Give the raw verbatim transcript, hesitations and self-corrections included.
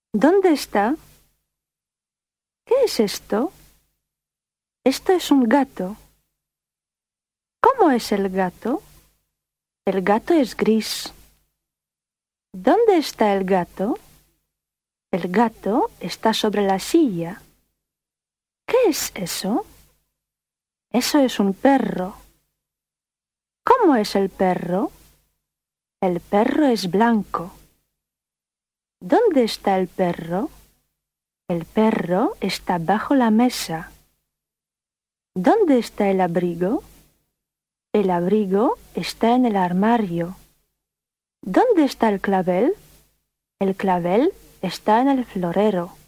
¿Dónde está? ¿Qué es esto? Esto es un gato. ¿Cómo es el gato? El gato es gris. ¿Dónde está el gato? El gato está sobre la silla. ¿Qué es eso? Eso es un perro. ¿Cómo es el perro? El perro es blanco. ¿Dónde está el perro? El perro está bajo la mesa. ¿Dónde está el abrigo? El abrigo está en el armario. ¿Dónde está el clavel? El clavel está en el florero.